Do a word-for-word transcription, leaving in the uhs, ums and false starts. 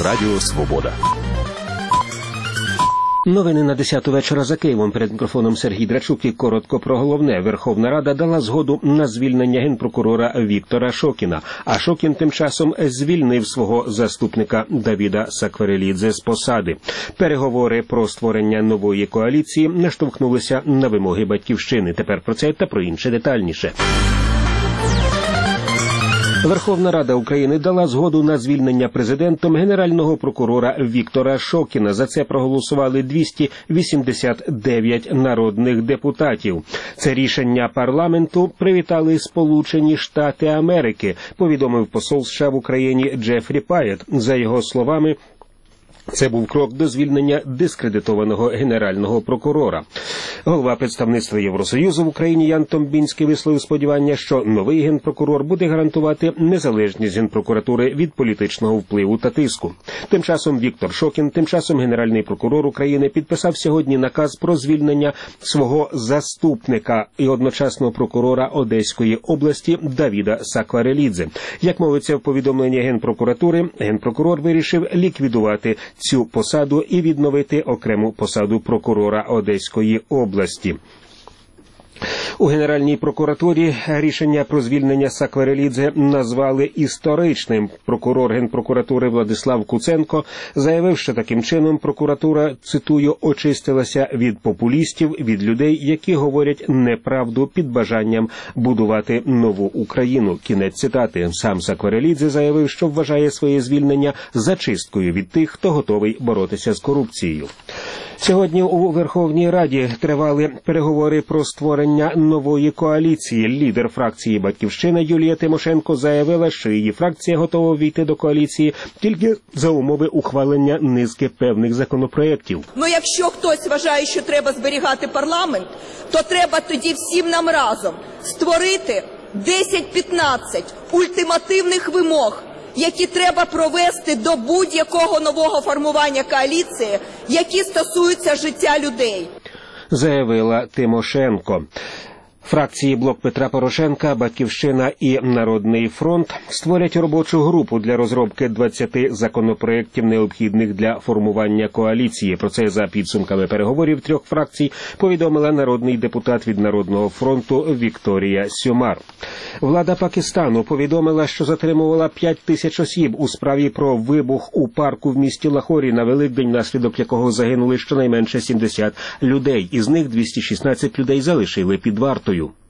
Радіо Свобода. Новини на десяту вечора за Києвом. Перед мікрофоном Сергій Драчук і коротко про головне. Верховна Рада дала згоду на звільнення генпрокурора Віктора Шокіна. А Шокін тим часом звільнив свого заступника Давіда Сакварелідзе з посади. Переговори про створення нової коаліції наштовхнулися на вимоги Батьківщини. Тепер про це та про інше детальніше. Верховна Рада України дала згоду на звільнення президентом генерального прокурора Віктора Шокіна. За це проголосували двісті вісімдесят дев'ять народних депутатів. Це рішення парламенту привітали Сполучені Штати Америки, повідомив посол США в Україні Джефрі Паєт. За його словами, це був крок до звільнення дискредитованого генерального прокурора. Голова представництва Євросоюзу в Україні Ян Томбінський висловив сподівання, що новий генпрокурор буде гарантувати незалежність генпрокуратури від політичного впливу та тиску. Тим часом Віктор Шокін, тим часом генеральний прокурор України, підписав сьогодні наказ про звільнення свого заступника і одночасно прокурора Одеської області Давіда Сакварелідзе. Як мовиться в повідомленні Генпрокуратури, генпрокурор вирішив ліквідувати цю посаду і відновити окрему посаду прокурора Одеської області. У Генеральній прокуратурі рішення про звільнення Сакварелідзе назвали історичним. Прокурор Генпрокуратури Владислав Куценко заявив, що таким чином прокуратура, цитую, очистилася від популістів, від людей, які говорять неправду під бажанням будувати нову Україну. Кінець цитати. Сам Сакварелідзе заявив, що вважає своє звільнення зачисткою від тих, хто готовий боротися з корупцією. Сьогодні у Верховній Раді тривали переговори про створення нової коаліції. Лідер фракції «Батьківщина» Юлія Тимошенко заявила, що її фракція готова ввійти до коаліції тільки за умови ухвалення низки певних законопроєктів. Ну, якщо хтось вважає, що треба зберігати парламент, то треба тоді всім нам разом створити десять-п'ятнадцять ультимативних вимог, які треба провести до будь-якого нового формування коаліції, які стосуються життя людей, заявила Тимошенко. Фракції «Блок Петра Порошенка», «Батьківщина» і «Народний фронт» створять робочу групу для розробки двадцяти законопроєктів, необхідних для формування коаліції. Про це за підсумками переговорів трьох фракцій повідомила народний депутат від «Народного фронту» Вікторія Сюмар. Влада Пакистану повідомила, що затримувала п'ять тисяч осіб у справі про вибух у парку в місті Лахорі на Великдень, внаслідок якого загинули щонайменше сімдесят людей. Із них двісті шістнадцять людей залишили під вартою.